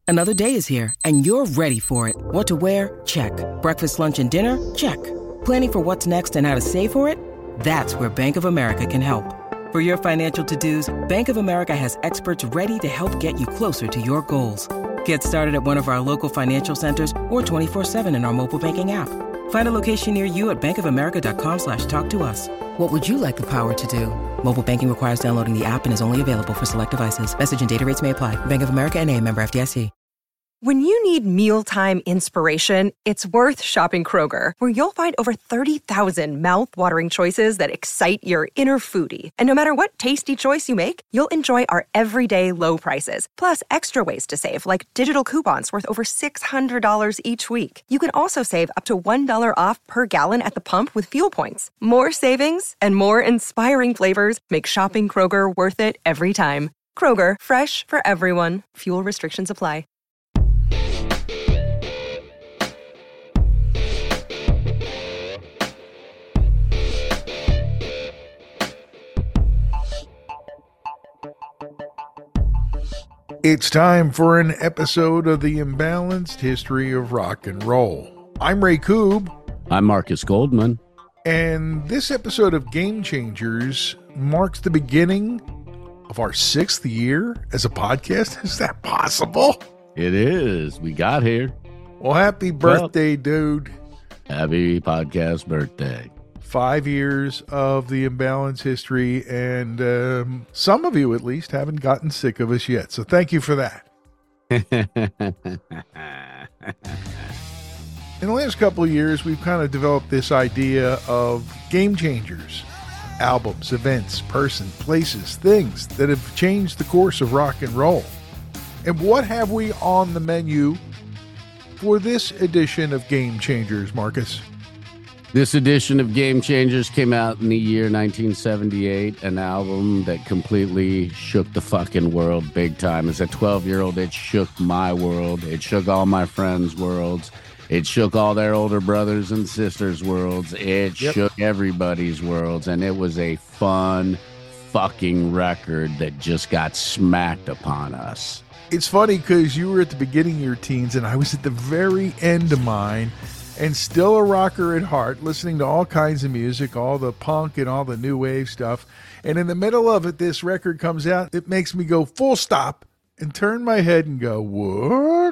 Another day is here, and you're ready for it. What to wear? Check. Breakfast, lunch, and dinner? Check. Planning for what's next and how to save for it? That's where Bank of America can help. For your financial to-dos, Bank of America has experts ready to help get you closer to your goals. Get started at one of our local financial centers or 24/7 in our mobile banking app. Find a location near you at bankofamerica.com/talktous. What would you like the power to do? Mobile banking requires downloading the app and is only available for select devices. Message and data rates may apply. Bank of America N.A., member FDIC. When you need mealtime inspiration, it's worth shopping Kroger, where you'll find over 30,000 mouth-watering choices that excite your inner foodie. And no matter what tasty choice you make, you'll enjoy our everyday low prices, plus extra ways to save, like digital coupons worth over $600 each week. You can also save up to $1 off per gallon at the pump with fuel points. More savings and more inspiring flavors make shopping Kroger worth it every time. Kroger, fresh for everyone. Fuel restrictions apply. It's time for an episode of the Imbalanced History of Rock and Roll. I'm Ray Koob. I'm Marcus Goldman. And this episode of Game Changers marks the beginning of our 6th year as a podcast. Is that possible? It is. We got here. Well, happy birthday, dude. Happy podcast birthday. 5 years of the Imbalanced history, and some of you at least haven't gotten sick of us yet. So thank you for that. In the last couple of years, we've kind of developed this idea of game changers. Albums, events, person, places, things that have changed the course of rock and roll. And what have we on the menu for this edition of Game Changers, Marcus? This edition of Game Changers came out in the year 1978, an album that completely shook the fucking world big time. As a 12-year-old, it shook my world. It shook all my friends' worlds. It shook all their older brothers and sisters' worlds. It shook everybody's worlds, and it was a fun fucking record that just got smacked upon us. It's funny because you were at the beginning of your teens, and I was at the very end of mine, and still a rocker at heart, listening to all kinds of music, all the punk and all the new wave stuff. And in the middle of it, this record comes out. It makes me go full stop and turn my head and go, what?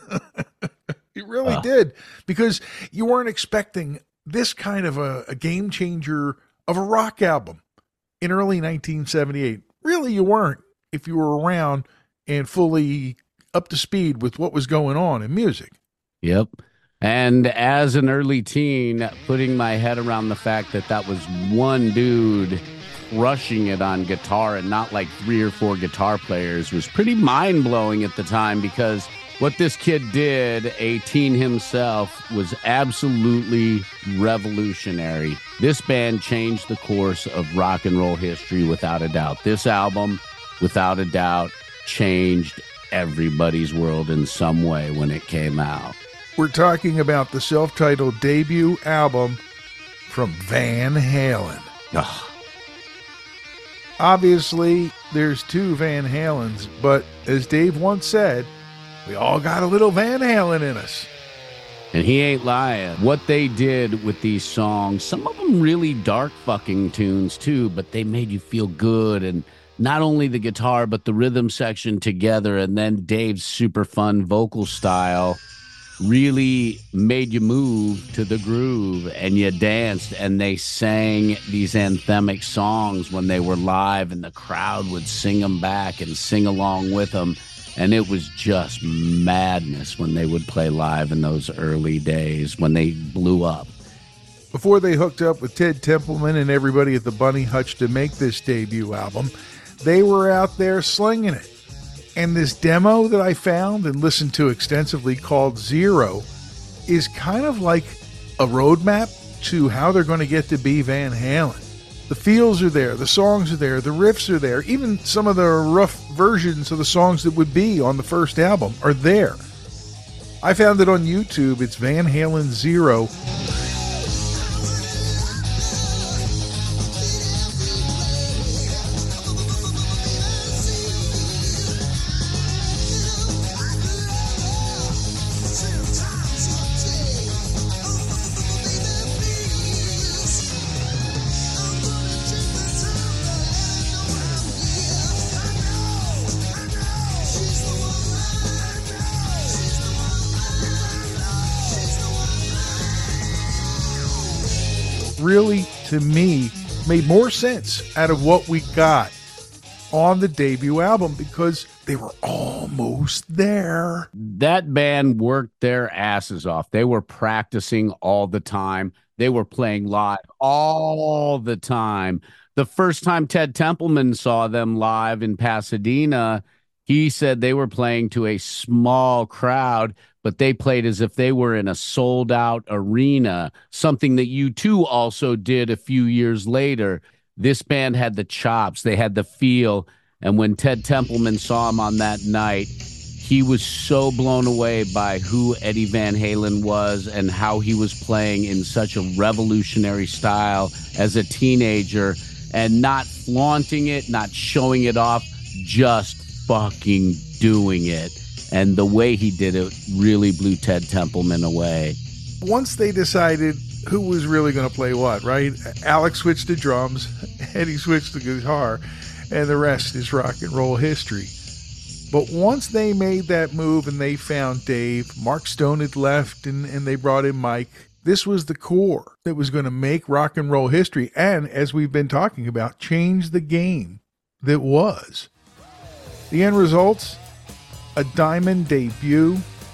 It really did, because you weren't expecting this kind of a game changer of a rock album in early 1978. Really, you weren't if you were around and fully up to speed with what was going on in music. Yep. And as an early teen, putting my head around the fact that that was one dude crushing it on guitar and not like 3 or 4 guitar players was pretty mind-blowing at the time, because what this kid did, a teen himself, was absolutely revolutionary. This band changed the course of rock and roll history without a doubt. This album, without a doubt, changed everybody's world in some way when it came out. We're talking about the self-titled debut album from Van Halen. Ugh. Obviously, there's 2 Van Halens, but as Dave once said, we all got a little Van Halen in us. And he ain't lying. What they did with these songs, some of them really dark fucking tunes too, but they made you feel good. And not only the guitar, but the rhythm section together, and then Dave's super fun vocal style really made you move to the groove, and you danced, and they sang these anthemic songs when they were live, and the crowd would sing them back and sing along with them. And it was just madness when they would play live in those early days when they blew up. Before they hooked up with Ted Templeman and everybody at the Bunny Hutch to make this debut album, they were out there slinging it. And this demo that I found and listened to extensively, called Zero, is kind of like a roadmap to how they're going to get to be Van Halen. The feels are there, the songs are there, the riffs are there, even some of the rough versions of the songs that would be on the first album are there. I found it on YouTube. It's Van Halen Zero. really, to me, made more sense out of what we got on the debut album because they were almost there. That band worked their asses off. They were practicing all the time. They were playing live all the time. The first time Ted Templeman saw them live in Pasadena, he said they were playing to a small crowd, but they played as if they were in a sold-out arena, something that U2 also did a few years later. This band had the chops. They had the feel. And when Ted Templeman saw him on that night, he was so blown away by who Eddie Van Halen was and how he was playing in such a revolutionary style as a teenager and not flaunting it, not showing it off, just fucking doing it. And the way he did it really blew Ted Templeman away. Once they decided who was really going to play what, right? Alex switched to drums, Eddie switched to guitar, and the rest is rock and roll history. But once they made that move and they found Dave, Mark Stone had left and they brought in Mike, this was the core that was going to make rock and roll history and, as we've been talking about, change the game that was. The end results, a diamond debut,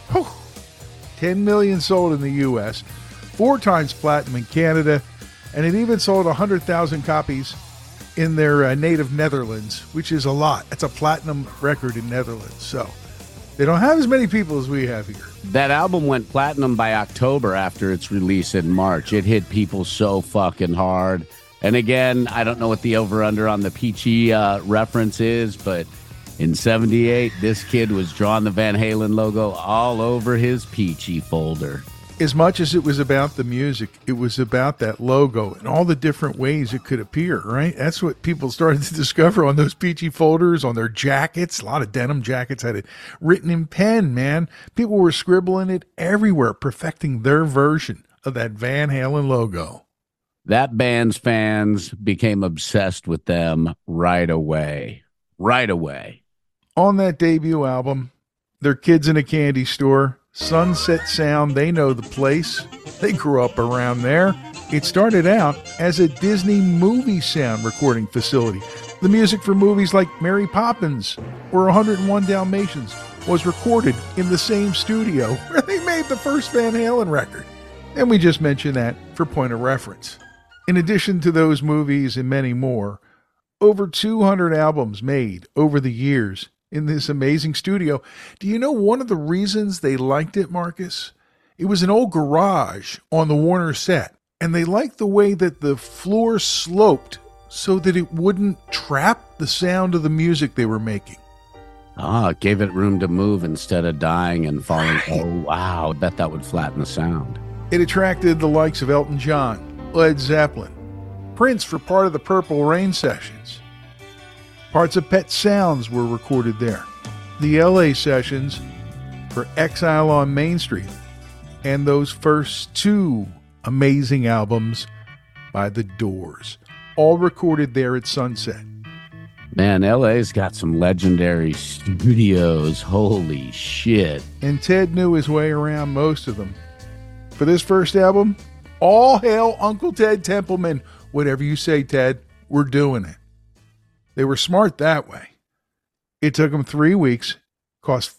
10 million sold in the U.S., 4 times platinum in Canada, and it even sold 100,000 copies in their native Netherlands, which is a lot. It's a platinum record in Netherlands, so they don't have as many people as we have here. That album went platinum by October after its release in March. It hit people so fucking hard. And again, I don't know what the over-under on the Peachy reference is, but in 78, this kid was drawing the Van Halen logo all over his Peachy folder. As much as it was about the music, it was about that logo and all the different ways it could appear, right? That's what people started to discover on those Peachy folders, on their jackets. A lot of denim jackets had it written in pen, man. People were scribbling it everywhere, perfecting their version of that Van Halen logo. That band's fans became obsessed with them right away. Right away. On that debut album, they're kids in a candy store. Sunset Sound, they know the place. They grew up around there. It started out as a Disney movie sound recording facility. The music for movies like Mary Poppins or 101 Dalmatians was recorded in the same studio where they made the first Van Halen record. And we just mentioned that for point of reference. In addition to those movies and many more, over 200 albums made over the years in this amazing studio. Do you know one of the reasons they liked it, Marcus? It was an old garage on the Warner set, and they liked the way that the floor sloped so that it wouldn't trap the sound of the music they were making. It gave it room to move instead of dying and falling. Right. Oh, wow. I bet that would flatten the sound. It attracted the likes of Elton John, Led Zeppelin, Prince for part of the Purple Rain sessions. Parts of Pet Sounds were recorded there. The LA sessions for Exile on Main Street and those first 2 amazing albums by The Doors, all recorded there at Sunset. Man, LA's got some legendary studios. Holy shit. And Ted knew his way around most of them. For this first album, all hail Uncle Ted Templeman. Whatever you say, Ted, we're doing it. They were smart that way. It took them 3 weeks, cost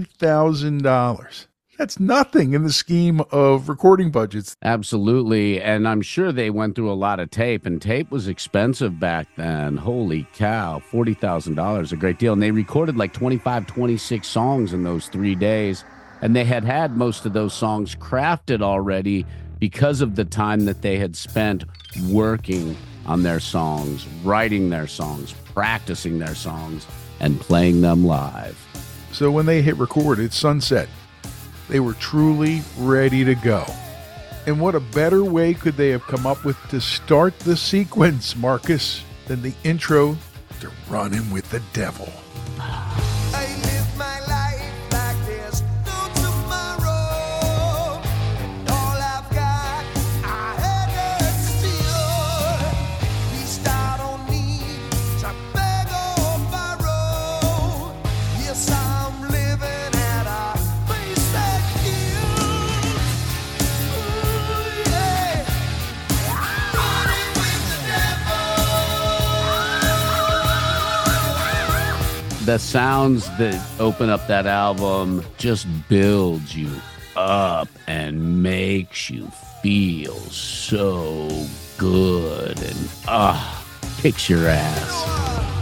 $40,000. That's nothing in the scheme of recording budgets. Absolutely. And I'm sure they went through a lot of tape, and tape was expensive back then. Holy cow, $40,000, a great deal. And they recorded like 25, 26 songs in those 3 days. And they had most of those songs crafted already because of the time that they had spent working on their songs, writing their songs, practicing their songs, and playing them live. So when they hit record at Sunset, they were truly ready to go. And what a better way could they have come up with to start the sequence, Marcus, than the intro to Running with the Devil. the sounds that open up that album just builds you up and makes you feel so good and kicks your ass.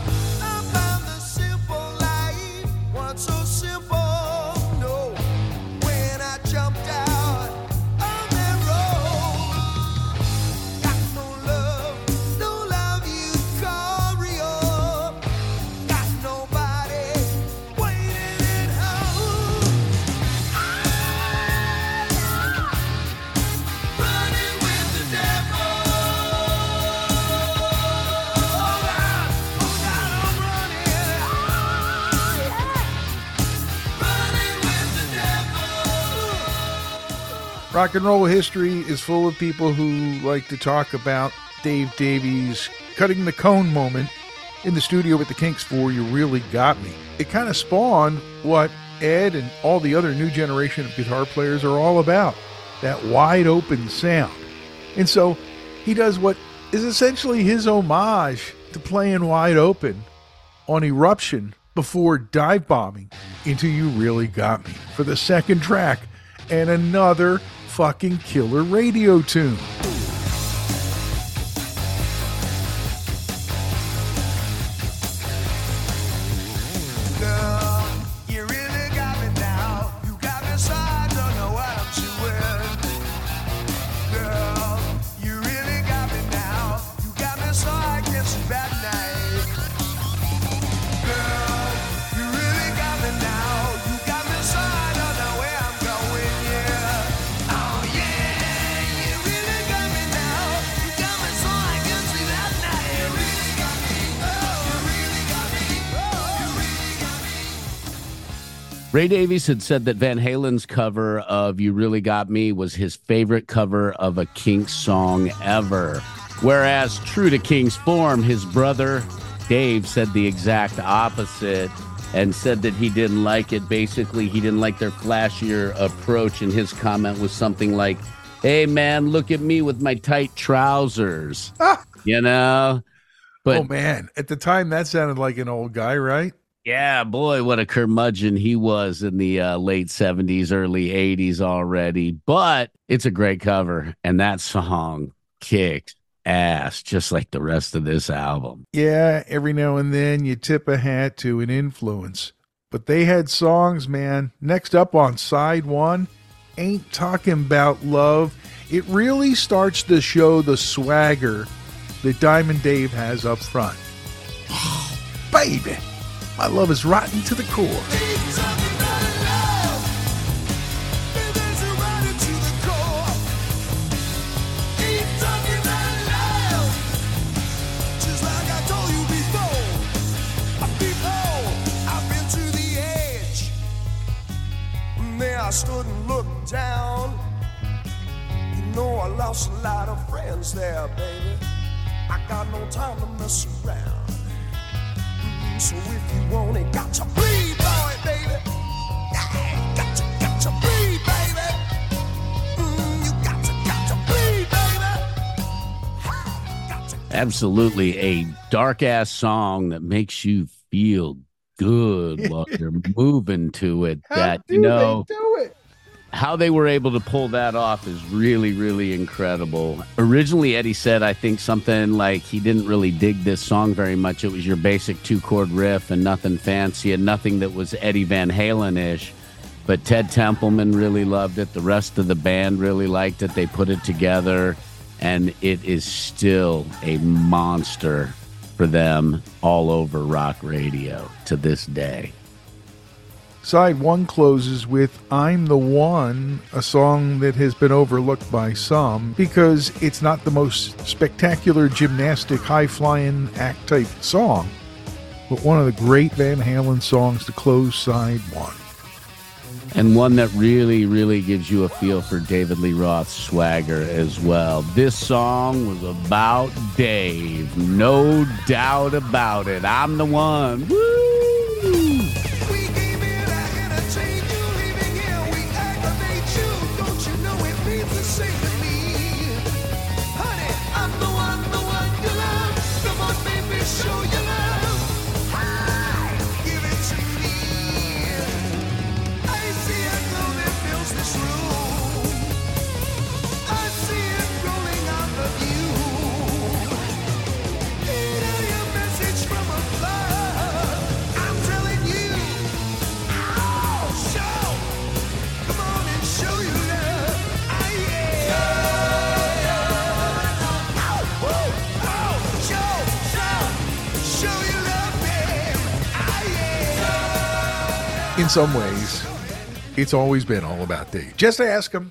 Rock and roll history is full of people who like to talk about Dave Davies' cutting the cone moment in the studio with the Kinks for You Really Got Me. It kind of spawned what Ed and all the other new generation of guitar players are all about, that wide open sound. And so he does what is essentially his homage to playing wide open on Eruption before dive bombing into You Really Got Me for the second track, and another fucking killer radio tune. Ray Davies had said that Van Halen's cover of You Really Got Me was his favorite cover of a Kinks song ever. Whereas, true to Kinks form, his brother Dave said the exact opposite and said that he didn't like it. Basically, he didn't like their flashier approach, and his comment was something like, "Hey, man, look at me with my tight trousers." You know? But, oh, man. At the time, that sounded like an old guy, right? yeah, boy, what a curmudgeon he was in the late 70s, early 80s already. But it's a great cover, and that song kicks ass, just like the rest of this album. Yeah, every now and then you tip a hat to an influence. But they had songs, man. Next up on side one, Ain't Talking About Love. It really starts to show the swagger that Diamond Dave has up front. Oh, baby, my love is rotten to the core. I stood and looked down. You know I lost a lot of friends there, baby. I got no time to mess around. So if you want it, got to bleed, boy, baby. Yeah, got to bleed, baby. You got to bleed, baby. Got to. Absolutely a dark-ass song that makes you feel good while you're moving to it. How do they do it? How they were able to pull that off is really, really incredible. Originally, Eddie said, I think something like he didn't really dig this song very much. It was your basic 2-chord riff and nothing fancy and nothing that was Eddie Van Halen-ish. But Ted Templeman really loved it. The rest of the band really liked it. They put it together, and it is still a monster for them all over rock radio to this day. Side one closes with I'm the One, a song that has been overlooked by some because it's not the most spectacular gymnastic high-flying act type song, but one of the great Van Halen songs to close side one. And one that really, really gives you a feel for David Lee Roth's swagger as well. This song was about Dave, no doubt about it. I'm the One. Woo! Show your love. Give it in some ways, it's always been all about Dave. Just ask him.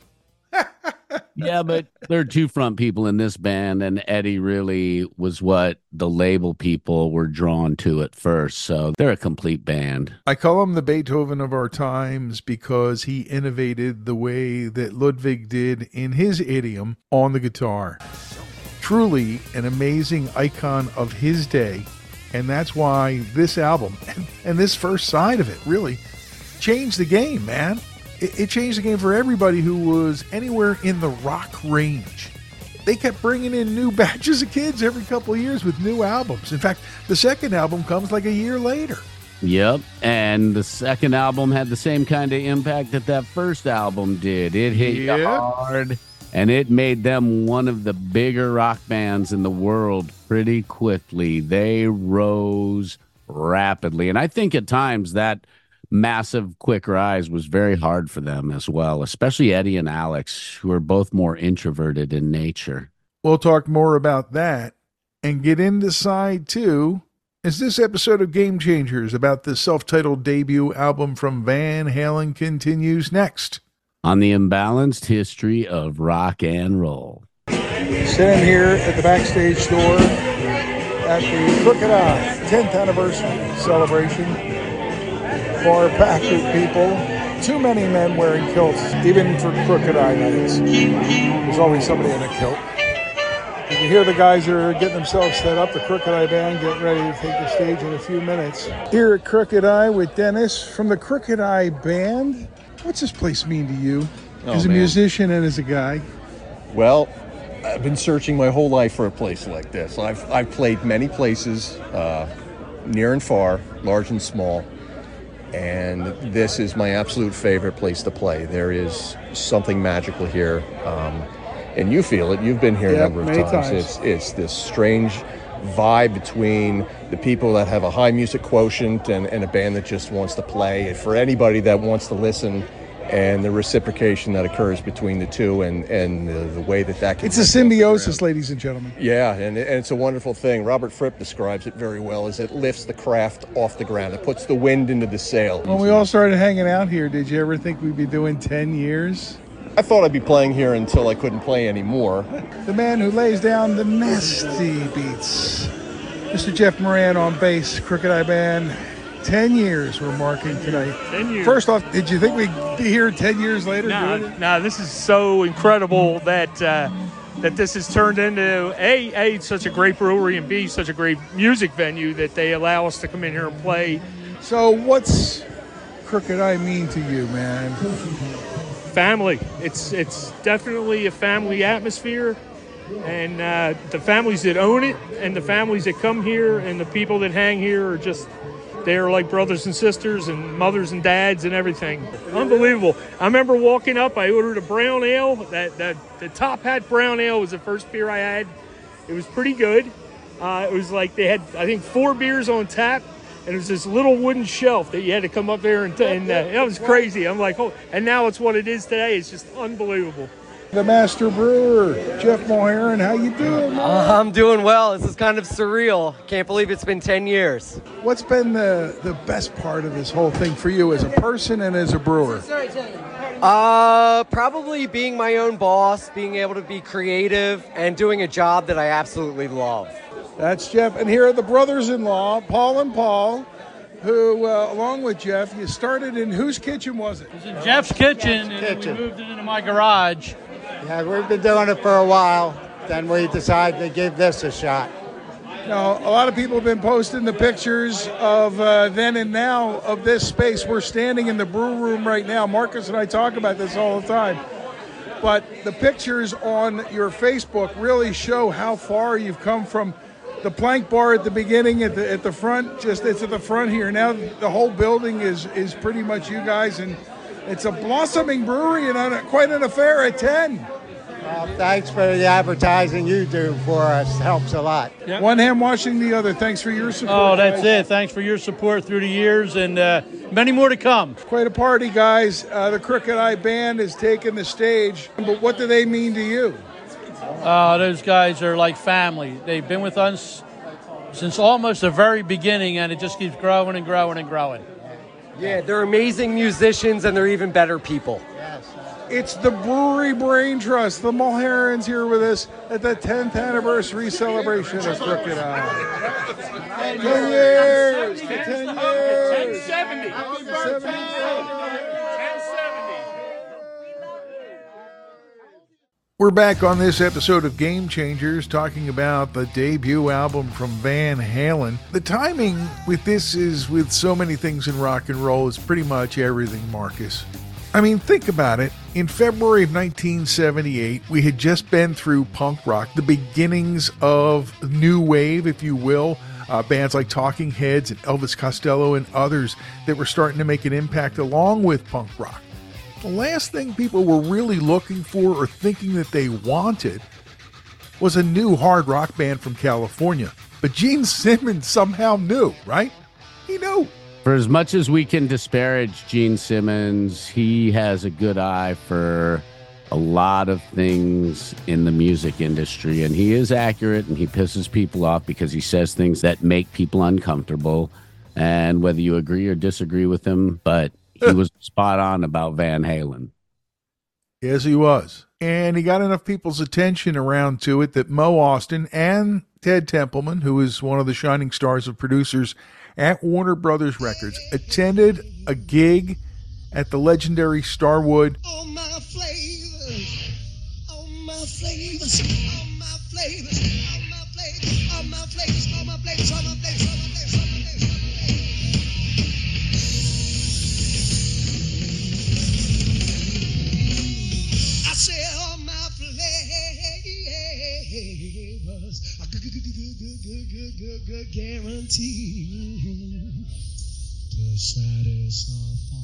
Yeah, but there are two front people in this band, and Eddie really was what the label people were drawn to at first. So they're a complete band. I call him the Beethoven of our times because he innovated the way that Ludwig did in his idiom on the guitar. Truly an amazing icon of his day, and that's why this album and this first side of it really changed the game, man. It changed the game for everybody who was anywhere in the rock range. They kept bringing in new batches of kids every couple of years with new albums. In fact, the second album comes like a year later. Yep, and the second album had the same kind of impact that first album did. It hit you hard, and it made them one of the bigger rock bands in the world pretty quickly. They rose rapidly, and I think at times that massive quick rise was very hard for them as well, especially Eddie and Alex, who are both more introverted in nature. We'll talk more about that and get into side two as this episode of Game Changers about the self-titled debut album from Van Halen continues next on the Imbalanced History of Rock and Roll. Sitting here at the Backstage door at the Crooked Eye 10th anniversary celebration. Bar packed with people, too many men wearing kilts, even for Crooked Eye nights. There's always somebody in a kilt. You can hear the guys are getting themselves set up, the Crooked Eye band getting ready to take the stage in a few minutes. Here at Crooked Eye with Dennis from the Crooked Eye band. What's this place mean to you as a musician and as a guy? Well, I've been searching my whole life for a place like this. I've played many places, near and far, large and small. And this is my absolute favorite place to play. There is something magical here, and you feel it. You've been here a number of times. It's this strange vibe between the people that have a high music quotient and a band that just wants to play. And for anybody that wants to listen, and the reciprocation that occurs between the two, and the way that can... It's a symbiosis, ladies and gentlemen. Yeah, and it's a wonderful thing. Robert Fripp describes it very well, as it lifts the craft off the ground. It puts the wind into the sail. When we all started hanging out here, did you ever think we'd be doing 10 years? I thought I'd be playing here until I couldn't play anymore. The man who lays down the nasty beats, Mr. Jeff Moran on bass, Crooked Eye Band. 10 years we're marking tonight. 10 years. First off, did you think we'd be here 10 years later? No, this is so incredible that this has turned into A, such a great brewery, and B, such a great music venue that they allow us to come in here and play. So what's Crooked Eye mean to you, man? Family. It's definitely a family atmosphere. And the families that own it and the families that come here and the people that hang here are just... They're like brothers and sisters and mothers and dads and everything. Unbelievable. I remember walking up, I ordered a brown ale. The Top Hat brown ale was the first beer I had. It was pretty good. It was like they had, I think, 4 beers on tap, and it was this little wooden shelf that you had to come up there and that was crazy. I'm like, oh, and now it's what it is today. It's just unbelievable. The master brewer, Jeff Moharan, how you doing, man? I'm doing well. This is kind of surreal. Can't believe it's been 10 years. What's been the best part of this whole thing for you as a person and as a brewer? Probably being my own boss, being able to be creative, and doing a job that I absolutely love. That's Jeff. And here are the brothers-in-law, Paul and Paul, who, along with Jeff, you started in whose kitchen was it? It was in Jeff's kitchen, and we moved it into my garage. Yeah, we've been doing it for a while. Then we decided to give this a shot. Now, a lot of people have been posting the pictures of then and now of this space. We're standing in the brew room right now. Marcus and I talk about this all the time. But the pictures on your Facebook really show how far you've come from the plank bar at the beginning, at the front, just it's at the front here. Now the whole building is pretty much you guys, and it's a blossoming brewery and quite an affair at 10. Thanks for the advertising you do for us. Helps a lot. Yep. One hand washing the other. Thanks for your support. Oh, that's it. Thanks for your support through the years, and many more to come. Quite a party, guys. The Crooked Eye Band has taken the stage. But what do they mean to you? Those guys are like family. They've been with us since almost the very beginning, and it just keeps growing and growing and growing. Yeah, they're amazing musicians and they're even better people. It's the Brewery Brain Trust. The Mulherons here with us at the 10th anniversary celebration of Crooked Eye. 10 years! 10 years! 1070. Happy birthday! We're back on this episode of Game Changers talking about the debut album from Van Halen. The timing with this is, with so many things in rock and roll, is pretty much everything, Marcus. I mean, think about it. In February of 1978, we had just been through punk rock, the beginnings of new wave, if you will. Bands like Talking Heads and Elvis Costello and others that were starting to make an impact along with punk rock. The last thing people were really looking for or thinking that they wanted was a new hard rock band from California. But Gene Simmons somehow knew, right? He knew. For as much as we can disparage Gene Simmons, he has a good eye for a lot of things in the music industry, and he is accurate, and he pisses people off because he says things that make people uncomfortable. And whether you agree or disagree with him, but he was spot on about Van Halen. Yes, he was. And he got enough people's attention around to it that Mo Austin and Ted Templeman, who is one of the shining stars of producers at Warner Brothers Records, attended a gig at the legendary Starwood. All my flavors, all my flavors, all my flavors, all my flavors, all my flavors, all my flavors, all my flavors, all my flavors, all my flavors, all my flavors. I said all my flavors, good guarantee to satisfy.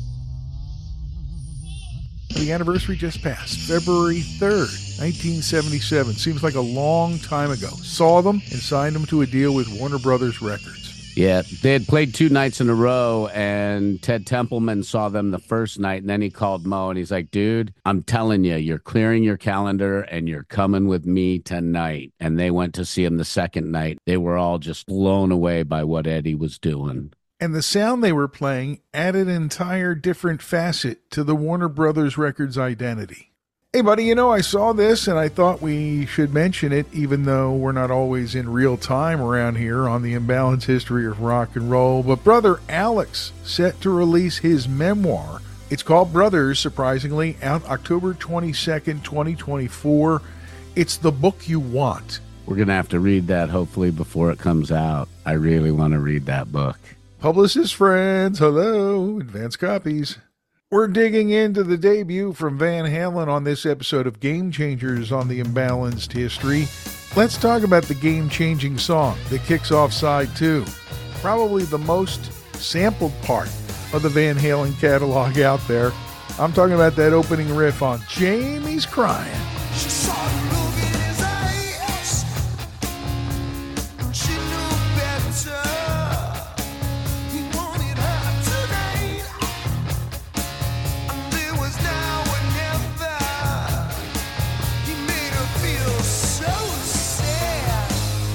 The anniversary just passed, February 3rd, 1977. Seems like a long time ago. Saw them and signed them to a deal with Warner Brothers Records. Yeah, they had played 2 nights in a row, and Ted Templeman saw them the first night, and then he called Mo, and he's like, dude, I'm telling you, you're clearing your calendar, and you're coming with me tonight. And they went to see him the second night. They were all just blown away by what Eddie was doing. And the sound they were playing added an entire different facet to the Warner Brothers Records identity. Hey, buddy, you know, I saw this and I thought we should mention it, even though we're not always in real time around here on the Imbalanced History of Rock and Roll. But brother Alex set to release his memoir. It's called Brothers, surprisingly, out October 22nd, 2024. It's the book you want. We're going to have to read that, hopefully, before it comes out. I really want to read that book. Publicist friends, hello, advance copies. We're digging into the debut from Van Halen on this episode of Game Changers on the Imbalanced History. Let's talk about the game-changing song that kicks off side 2. Probably the most sampled part of the Van Halen catalog out there. I'm talking about that opening riff on Jamie's Crying. She saw the look in his eyes, and she knew better. He wanted her tonight, and there was now or never. He made her feel so sad.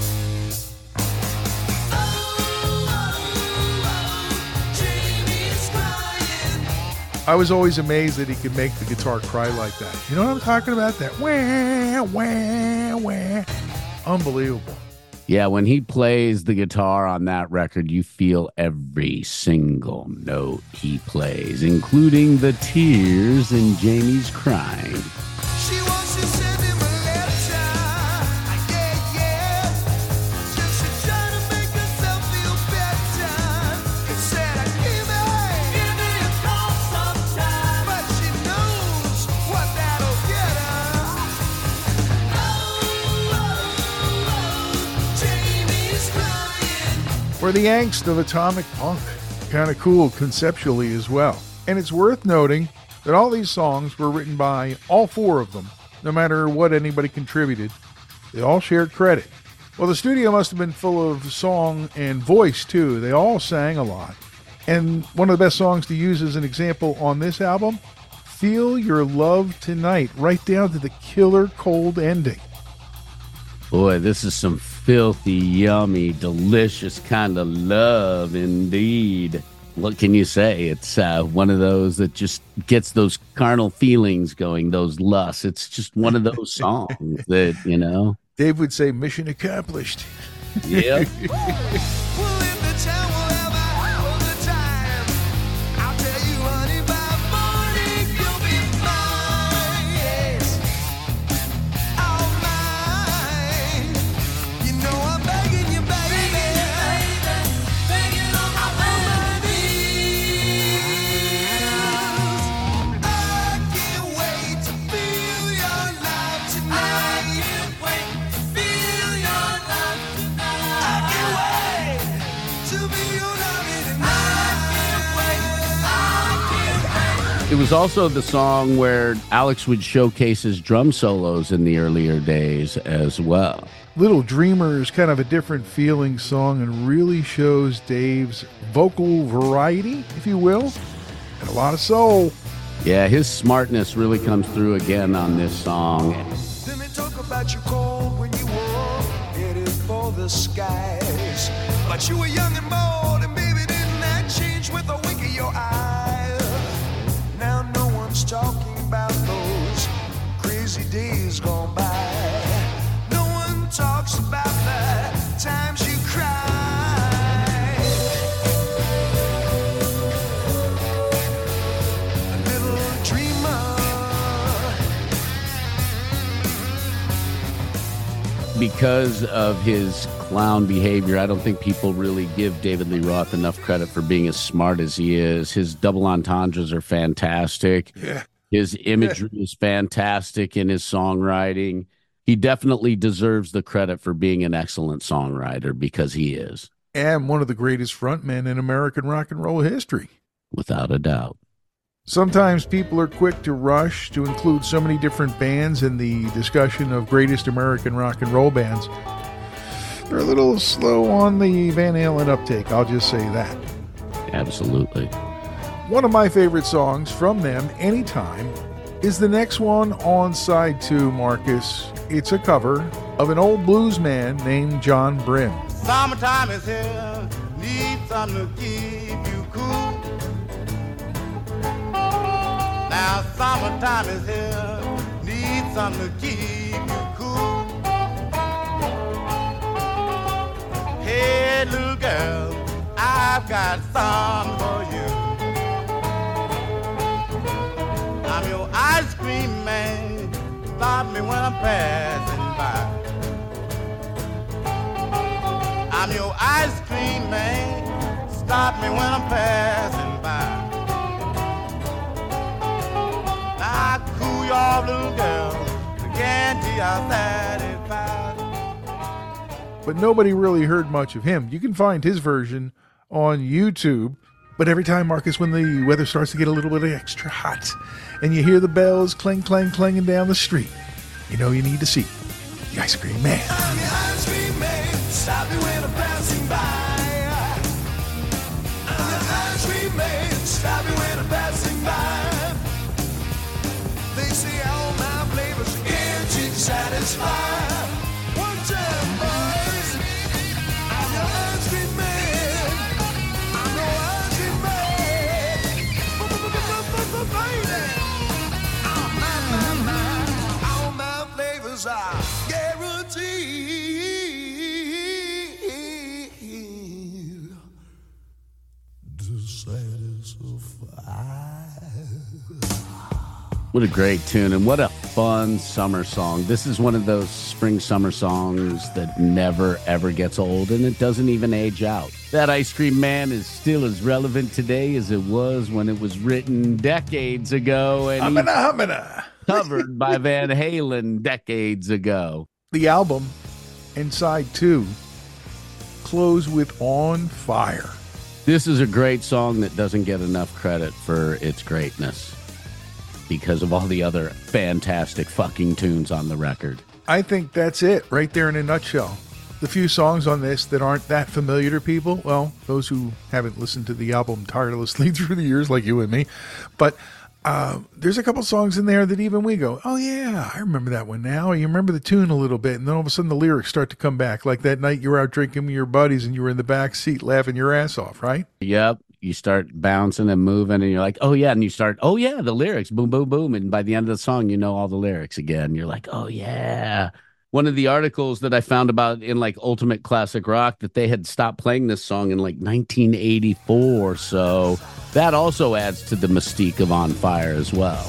Oh, Jamie's crying. I was always amazed that he could make the guitar cry like that. You know what I'm talking about? That wah, wah, wah. Unbelievable. Yeah, when he plays the guitar on that record, you feel every single note he plays, including the tears in Jamie's Crying. She wants to send him a letter. Yeah. Just to try to make herself feel better. Instead, I give me a call sometime. But she knows what that'll get her. Oh, Jamie's crying. For the angst of atomic punk. Kind of cool conceptually as well. And it's worth noting that all these songs were written by all 4 of them, no matter what anybody contributed. They all shared credit. Well, the studio must have been full of song and voice, too. They all sang a lot. And one of the best songs to use as an example on this album, Feel Your Love Tonight, right down to the killer cold ending. Boy, this is some filthy, yummy, delicious kind of love indeed. What can you say? It's one of those that just gets those carnal feelings going, those lusts. It's just one of those songs that, you know. Dave would say mission accomplished. Yep. It was also the song where Alex would showcase his drum solos in the earlier days as well. Little Dreamer is kind of a different feeling song and really shows Dave's vocal variety, if you will, and a lot of soul. Yeah, his smartness really comes through again on this song. Then they talk about you cold when you were headed for the skies. But you were young and bold, and baby, didn't that change with a wink of your eye? Now no one's talking about those crazy days gone by. No one talks about the times you cried. A little dreamer. Because of his clown behavior, I don't think people really give David Lee Roth enough credit for being as smart as he is. His double entendres are fantastic. Yeah. His imagery is fantastic in his songwriting. He definitely deserves the credit for being an excellent songwriter because he is. And one of the greatest frontmen in American rock and roll history. Without a doubt. Sometimes people are quick to rush to include so many different bands in the discussion of greatest American rock and roll bands. They're a little slow on the Van Halen uptake, I'll just say that. Absolutely. One of my favorite songs from them, anytime, is the next one on side 2, Marcus. It's a cover of an old blues man named John Brim. Summertime is here, need something to keep you cool. Now summertime is here, need something to keep you cool. Hey little girl, I've got something for you. I'm your ice cream man, stop me when I'm passing by. I'm your ice cream man, stop me when I'm passing by. Now I cool your little girl, the guarantee I'll satisfy. But nobody really heard much of him. You can find his version on YouTube. But every time, Marcus, when the weather starts to get a little bit extra hot and you hear the bells clang, clang, clanging down the street, you know you need to see the Ice Cream Man. I'm the ice cream man, stop me when I'm passing by. I'm the ice cream man, stop me when I'm passing by. They say all my flavors are guaranteed to satisfy. One time, boys, I'm the ice cream man. I'm the ice cream man. Baby, all my flavors are guaranteed to satisfy. What a great tune, and what a fun summer song. This is one of those spring summer songs that never ever gets old, and it doesn't even age out. That Ice Cream Man is still as relevant today as it was when it was written decades ago, and covered by Van Halen decades ago. The album and side 2 close with On Fire. This is a great song that doesn't get enough credit for its greatness because of all the other fantastic fucking tunes on the record. I think that's it right there in a nutshell. The few songs on this that aren't that familiar to people, well, those who haven't listened to the album tirelessly through the years like you and me, but there's a couple songs in there that even we go, oh yeah, I remember that one now. You remember the tune a little bit, and then all of a sudden the lyrics start to come back, like that night you were out drinking with your buddies and you were in the back seat laughing your ass off, right? Yep. you start bouncing and moving, and you're like, oh yeah, and you start, oh yeah, the lyrics, boom, boom, boom, and by the end of the song, you know all the lyrics again. You're like, oh yeah. One of the articles that I found about in like Ultimate Classic Rock that they had stopped playing this song in like 1984, so that also adds to the mystique of On Fire as well.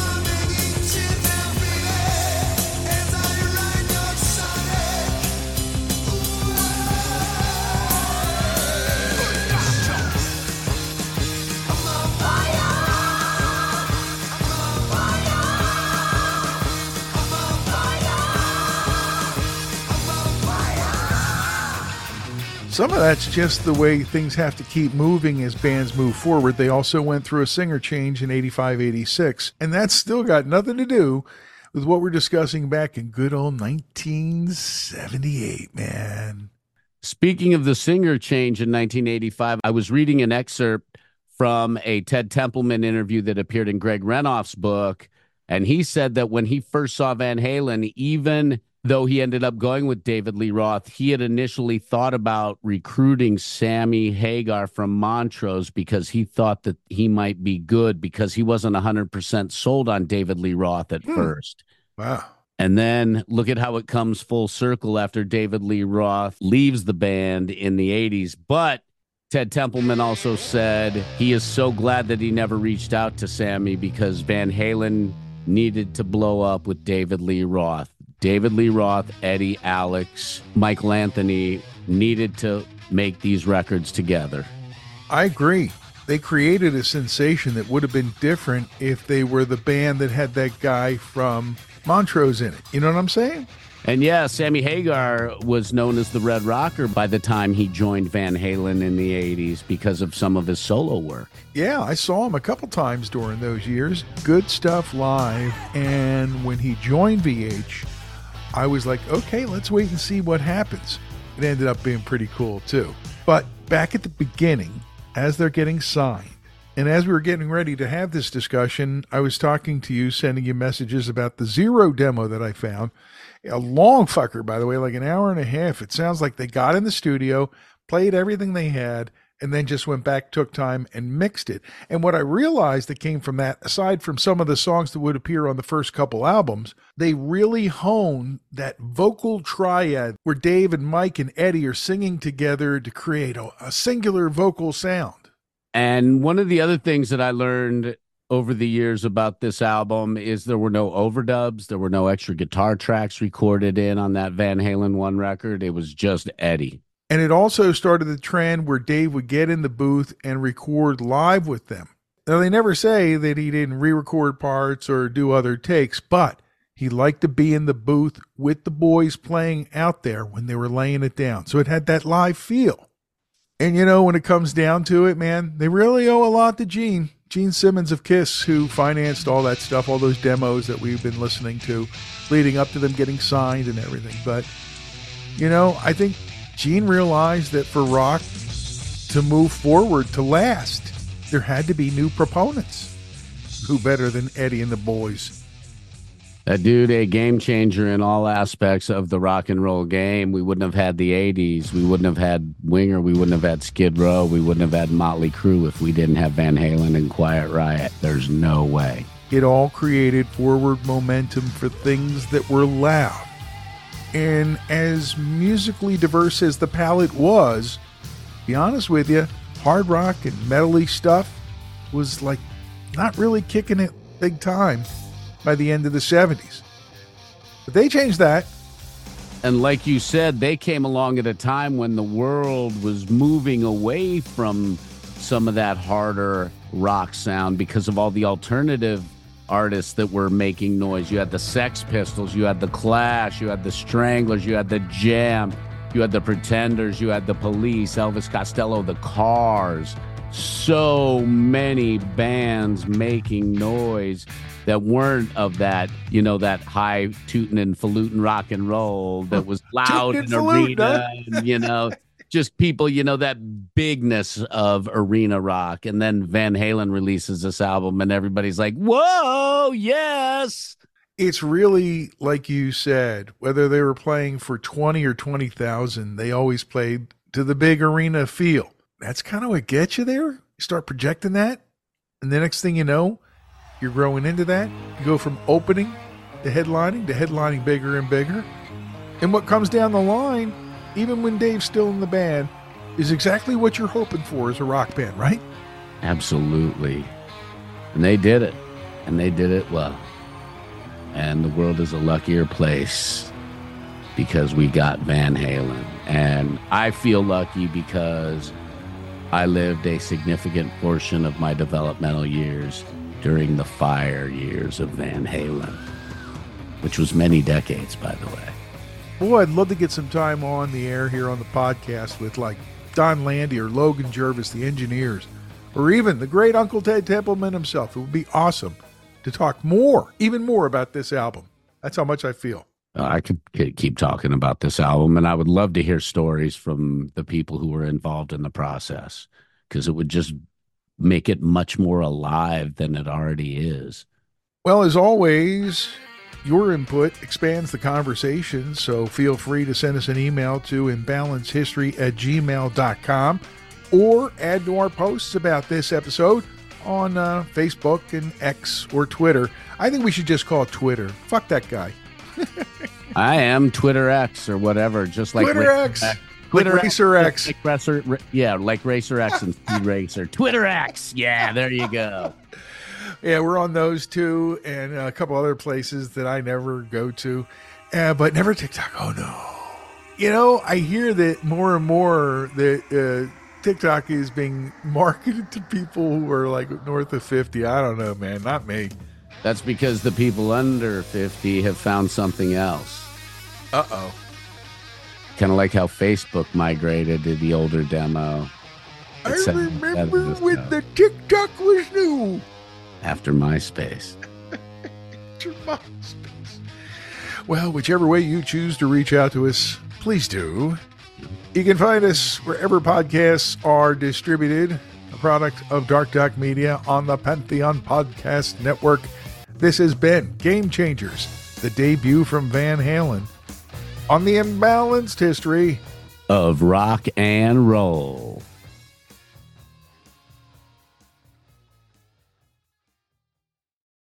Some of that's just the way things have to keep moving as bands move forward. They also went through a singer change in 85, 86, and that's still got nothing to do with what we're discussing back in good old 1978, man. Speaking of the singer change in 1985, I was reading an excerpt from a Ted Templeman interview that appeared in Greg Renoff's book, and he said that when he first saw Van Halen, even though he ended up going with David Lee Roth, he had initially thought about recruiting Sammy Hagar from Montrose because he thought that he might be good because he wasn't 100% sold on David Lee Roth at first. Wow. And then look at how it comes full circle after David Lee Roth leaves the band in the 80s. But Ted Templeman also said he is so glad that he never reached out to Sammy because Van Halen needed to blow up with David Lee Roth. David Lee Roth, Eddie, Alex, Michael Anthony needed to make these records together. I agree. They created a sensation that would have been different if they were the band that had that guy from Montrose in it. You know what I'm saying? And yeah, Sammy Hagar was known as the Red Rocker by the time he joined Van Halen in the 80s because of some of his solo work. Yeah, I saw him a couple times during those years. Good stuff live. And when he joined VH, I was like, okay, let's wait and see what happens. It ended up being pretty cool too. But back at the beginning, as they're getting signed, and as we were getting ready to have this discussion, I was talking to you, sending you messages about the Zero demo that I found. A long fucker, by the way, like an hour and a half. It sounds like they got in the studio, played everything they had, and then just went back, took time, and mixed it. And what I realized that came from that, aside from some of the songs that would appear on the first couple albums, they really honed that vocal triad where Dave and Mike and Eddie are singing together to create a singular vocal sound. And one of the other things that I learned over the years about this album is there were no overdubs. There were no extra guitar tracks recorded in on that Van Halen 1 record. It was just Eddie. And it also started the trend where Dave would get in the booth and record live with them. Now, they never say that he didn't re-record parts or do other takes, but he liked to be in the booth with the boys playing out there when they were laying it down. So it had that live feel. And, you know, when it comes down to it, man, they really owe a lot to Gene Simmons of Kiss, who financed all that stuff, all those demos that we've been listening to leading up to them getting signed and everything. But, you know, I think Gene realized that for rock to move forward, to last, there had to be new proponents. Who better than Eddie and the boys? That dude, a game changer in all aspects of the rock and roll game. We wouldn't have had the 80s. We wouldn't have had Winger. We wouldn't have had Skid Row. We wouldn't have had Motley Crue if we didn't have Van Halen and Quiet Riot. There's no way. It all created forward momentum for things that were loud. And as musically diverse as the palette was, to be honest with you, hard rock and metal-y stuff was like not really kicking it big time by the end of the 70s. But they changed that. And like you said, they came along at a time when the world was moving away from some of that harder rock sound because of all the alternative artists that were making noise. You had the Sex Pistols, you had the Clash, you had the Stranglers, you had the Jam, you had the Pretenders, you had the Police, Elvis Costello, the Cars. So many bands making noise that weren't of that, you know, that high tootin' and falutin' rock and roll that was loud in arena, and, you know, just people, you know, that bigness of arena rock. And then Van Halen releases this album and everybody's like, whoa, yes. It's really, like you said, whether they were playing for 20 or 20,000, they always played to the big arena feel. That's kind of what gets you there. You start projecting that, and the next thing you know, you're growing into that. You go from opening to headlining bigger and bigger. And what comes down the line, even when Dave's still in the band, is exactly what you're hoping for as a rock band, right? Absolutely. And they did it. And they did it well. And the world is a luckier place because we got Van Halen. And I feel lucky because I lived a significant portion of my developmental years during the fire years of Van Halen, which was many decades, by the way. Boy, I'd love to get some time on the air here on the podcast with like Don Landy or Logan Jervis, the engineers, or even the great Uncle Ted Templeman himself. It would be awesome to talk more, even more about this album. That's how much I feel. I could keep talking about this album, and I would love to hear stories from the people who were involved in the process, because it would just make it much more alive than it already is. Well, as always, your input expands the conversation, so feel free to send us an email to imbalancehistory@gmail.com or add to our posts about this episode on Facebook and X or Twitter. I think we should just call it Twitter. Fuck that guy. I am Twitter X or whatever, just like Twitter X. Twitter like Racer X. Like like Racer X and Speed Racer. Twitter X. Yeah, there you go. Yeah, we're on those too, and a couple other places that I never go to, but never TikTok. Oh, no. You know, I hear that more and more that TikTok is being marketed to people who are like north of 50. I don't know, man. Not me. That's because the people under 50 have found something else. Uh-oh. Kind of like how Facebook migrated to the older demo. I remember when the TikTok was new. After MySpace. After MySpace. Well, whichever way you choose to reach out to us, please do. You can find us wherever podcasts are distributed, a product of Dark Doc Media on the Pantheon Podcast Network. This has been Game Changers, the debut from Van Halen on the imbalanced history of rock and roll.